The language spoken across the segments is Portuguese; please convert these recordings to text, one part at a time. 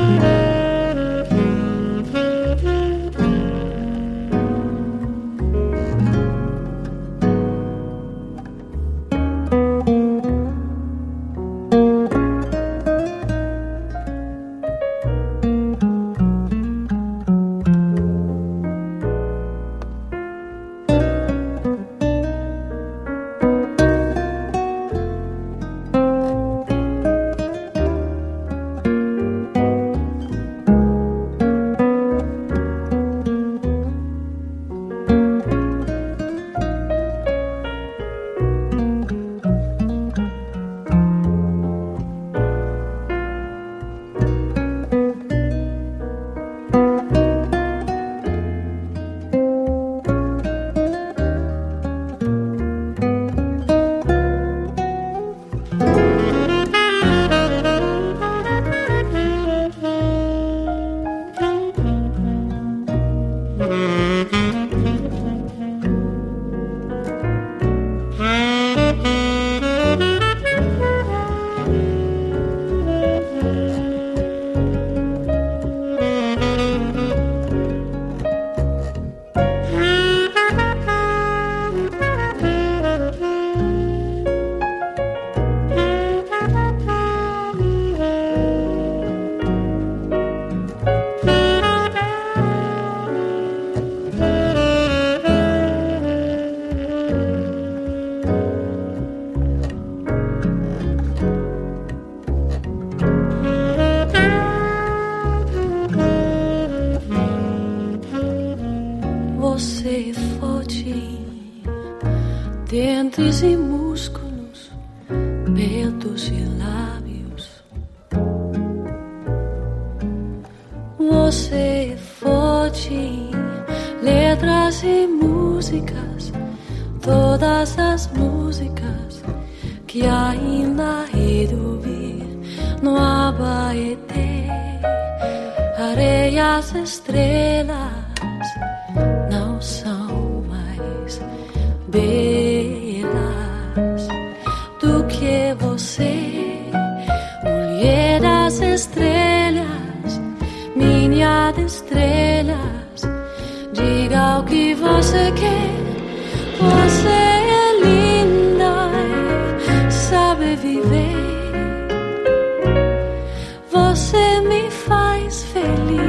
dentes e músculos, peitos e lábios. Você é forte, letras e músicas, todas as músicas que ainda hei de ouvir no Abaeté. Areias, estrelas não são mais belas do que você, mulher das estrelas, minha de estrelas. Diga o que você quer, você é linda, sabe viver. Você me faz feliz.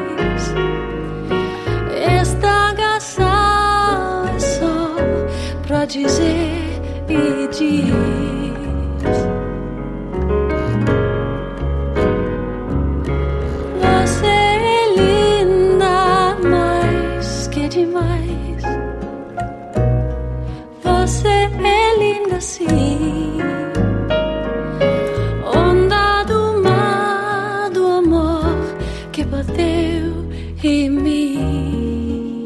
Esta canção é só pra dizer e diz: você é linda mais que demais. Você é linda sim. Bateu em mim.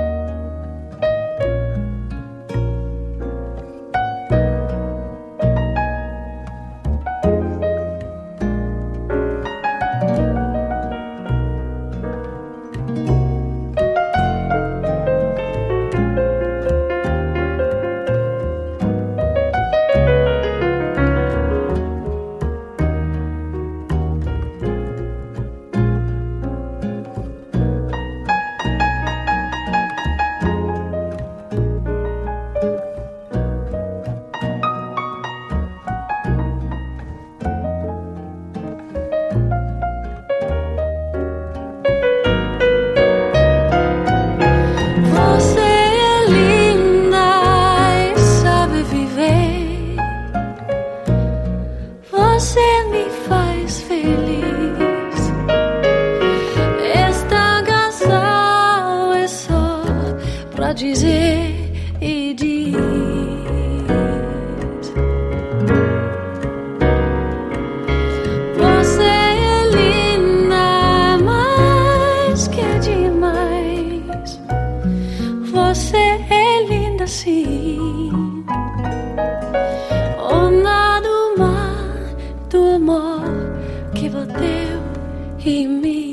Você me faz feliz. Esta canção é só pra dizer e diz: você é linda mais que demais. Você é linda sim. Onda do mar, do amor que bateu em mim.